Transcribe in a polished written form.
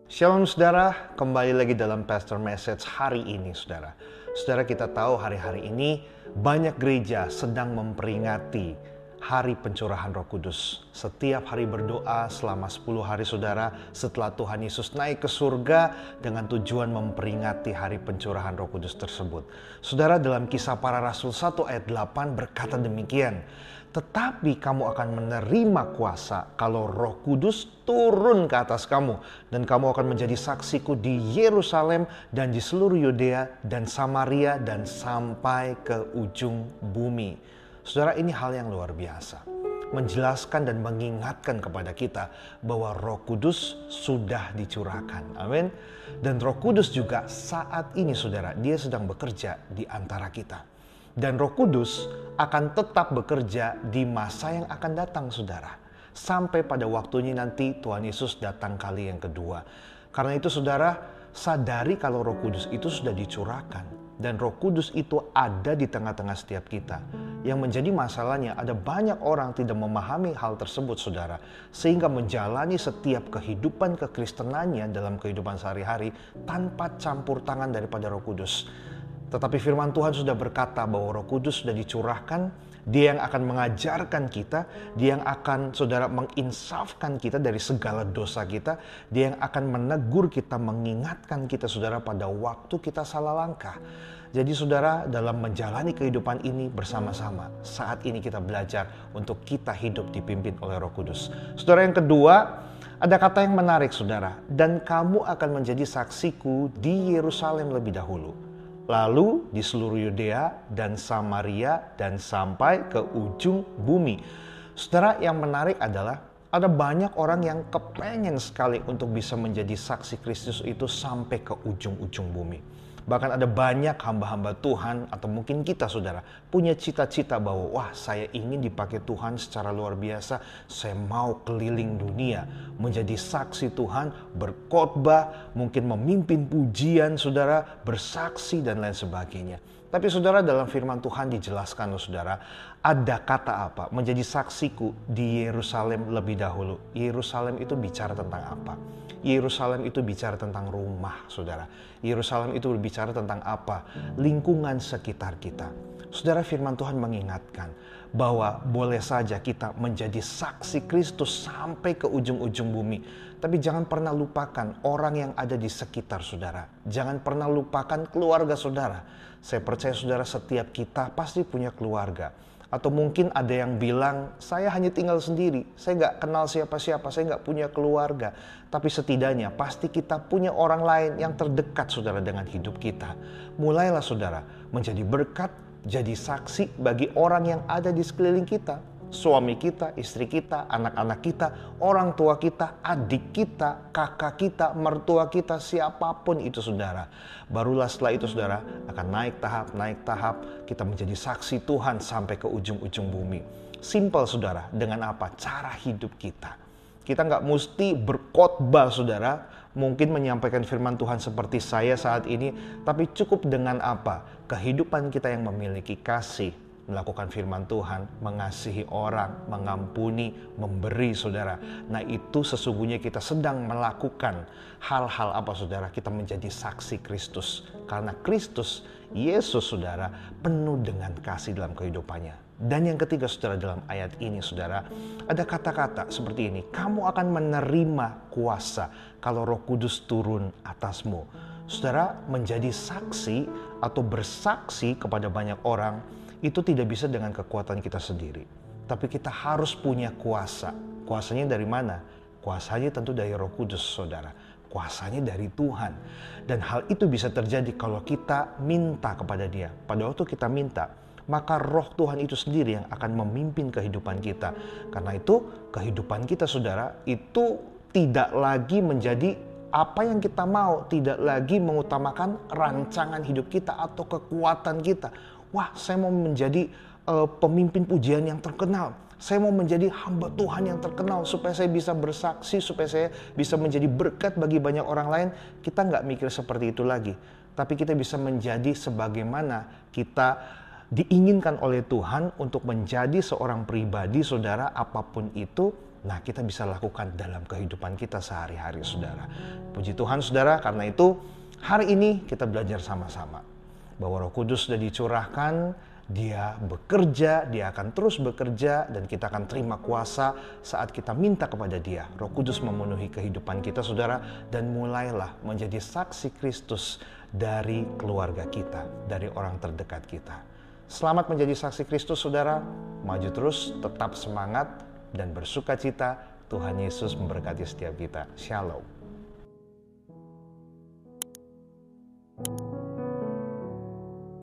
Shalom saudara, kembali lagi dalam Pastor Message hari ini saudara. Saudara, kita tahu hari-hari ini banyak gereja sedang memperingati hari pencurahan Roh Kudus. Setiap hari berdoa selama 10 hari saudara setelah Tuhan Yesus naik ke surga dengan tujuan memperingati hari pencurahan Roh Kudus tersebut. Saudara, dalam Kisah Para Rasul 1 ayat 8 berkata demikian. Tetapi kamu akan menerima kuasa kalau Roh Kudus turun ke atas kamu. Dan kamu akan menjadi saksiku di Yerusalem dan di seluruh Yudea dan Samaria dan sampai ke ujung bumi. Saudara, ini hal yang luar biasa. Menjelaskan dan mengingatkan kepada kita bahwa Roh Kudus sudah dicurahkan. Amin. Dan Roh Kudus juga saat ini saudara, dia sedang bekerja di antara kita. Dan Roh Kudus akan tetap bekerja di masa yang akan datang saudara. Sampai pada waktunya nanti Tuhan Yesus datang kali yang kedua. Karena itu saudara, sadari kalau Roh Kudus itu sudah dicurahkan. Dan Roh Kudus itu ada di tengah-tengah setiap kita. Yang menjadi masalahnya ada banyak orang tidak memahami hal tersebut saudara. Sehingga menjalani setiap kehidupan kekristenannya dalam kehidupan sehari-hari tanpa campur tangan daripada Roh Kudus. Tetapi firman Tuhan sudah berkata bahwa Roh Kudus sudah dicurahkan. Dia yang akan mengajarkan kita. Dia yang akan saudara menginsafkan kita dari segala dosa kita. Dia yang akan menegur kita, mengingatkan kita saudara pada waktu kita salah langkah. Jadi saudara, dalam menjalani kehidupan ini bersama-sama, saat ini kita belajar untuk kita hidup dipimpin oleh Roh Kudus. Saudara, yang kedua, ada kata yang menarik saudara. Dan kamu akan menjadi saksiku di Yerusalem lebih dahulu. Lalu di seluruh Yudea dan Samaria dan sampai ke ujung bumi. Saudara, yang menarik adalah ada banyak orang yang kepengen sekali untuk bisa menjadi saksi Kristus itu sampai ke ujung-ujung bumi. Bahkan ada banyak hamba-hamba Tuhan atau mungkin kita saudara punya cita-cita bahwa wah, saya ingin dipakai Tuhan secara luar biasa. Saya mau keliling dunia menjadi saksi Tuhan, berkhotbah, mungkin memimpin pujian saudara, bersaksi dan lain sebagainya. Tapi saudara, dalam firman Tuhan dijelaskan loh saudara, ada kata apa? Menjadi saksiku di Yerusalem lebih dahulu. Yerusalem itu bicara tentang apa? Yerusalem itu bicara tentang rumah saudara. Yerusalem itu berbicara tentang apa? Lingkungan sekitar kita. Saudara, firman Tuhan mengingatkan bahwa boleh saja kita menjadi saksi Kristus sampai ke ujung-ujung bumi. Tapi jangan pernah lupakan orang yang ada di sekitar saudara. Jangan pernah lupakan keluarga saudara. Saya percaya saudara, setiap kita pasti punya keluarga. Atau mungkin ada yang bilang, saya hanya tinggal sendiri. Saya nggak kenal siapa-siapa, saya nggak punya keluarga. Tapi setidaknya pasti kita punya orang lain yang terdekat saudara dengan hidup kita. Mulailah saudara menjadi berkat, jadi saksi bagi orang yang ada di sekeliling kita. Suami kita, istri kita, anak-anak kita, orang tua kita, adik kita, kakak kita, mertua kita, siapapun itu saudara. Barulah setelah itu saudara akan naik tahap, kita menjadi saksi Tuhan sampai ke ujung-ujung bumi. Simple saudara, dengan apa? Cara hidup kita. Kita nggak mesti berkhotbah saudara, mungkin menyampaikan firman Tuhan seperti saya saat ini, tapi cukup dengan apa? Kehidupan kita yang memiliki kasih, melakukan firman Tuhan, mengasihi orang, mengampuni, memberi saudara. Nah, itu sesungguhnya kita sedang melakukan hal-hal apa saudara? Kita menjadi saksi Kristus. Karena Kristus, Yesus saudara, penuh dengan kasih dalam kehidupannya. Dan yang ketiga saudara, dalam ayat ini saudara, ada kata-kata seperti ini. Kamu akan menerima kuasa kalau Roh Kudus turun atasmu. Saudara, menjadi saksi atau bersaksi kepada banyak orang itu tidak bisa dengan kekuatan kita sendiri. Tapi kita harus punya kuasa. Kuasanya dari mana? Kuasanya tentu dari Roh Kudus saudara. Kuasanya dari Tuhan. Dan hal itu bisa terjadi kalau kita minta kepada Dia. Pada waktu kita minta, maka Roh Tuhan itu sendiri yang akan memimpin kehidupan kita. Karena itu kehidupan kita saudara itu tidak lagi menjadi apa yang kita mau, tidak lagi mengutamakan rancangan hidup kita atau kekuatan kita. Wah, saya mau menjadi pemimpin pujian yang terkenal. Saya mau menjadi hamba Tuhan yang terkenal supaya saya bisa bersaksi, supaya saya bisa menjadi berkat bagi banyak orang lain. Kita nggak mikir seperti itu lagi. Tapi kita bisa menjadi sebagaimana kita diinginkan oleh Tuhan untuk menjadi seorang pribadi, saudara, apapun itu, nah kita bisa lakukan dalam kehidupan kita sehari-hari, saudara. Puji Tuhan, saudara, karena itu hari ini kita belajar sama-sama bahwa Roh Kudus sudah dicurahkan, Dia bekerja, Dia akan terus bekerja, dan kita akan terima kuasa saat kita minta kepada Dia. Roh Kudus memenuhi kehidupan kita, saudara, dan mulailah menjadi saksi Kristus dari keluarga kita, dari orang terdekat kita. Selamat menjadi saksi Kristus, saudara. Maju terus, tetap semangat, dan bersuka cita. Tuhan Yesus memberkati setiap kita. Shalom.